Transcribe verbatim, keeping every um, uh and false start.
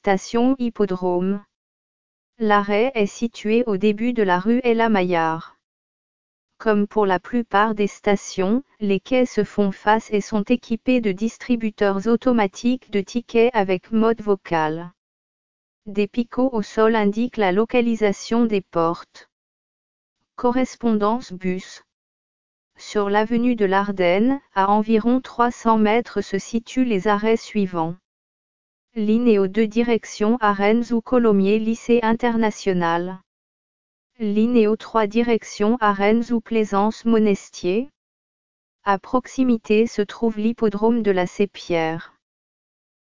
station Hippodrome. L'arrêt est situé au début de la rue Ella Maillard. Comme pour la plupart des stations, les quais se font face et sont équipés de distributeurs automatiques de tickets avec mode vocal. Des picots au sol indiquent la localisation des portes. Correspondance bus. Sur l'avenue de l'Ardenne, à environ trois cents mètres se situent les arrêts suivants. Linéo deux direction Arennes ou Colomiers Lycée International. Linéo trois direction Arennes ou Plaisance Monestier. À proximité se trouve l'hippodrome de la Sépierre.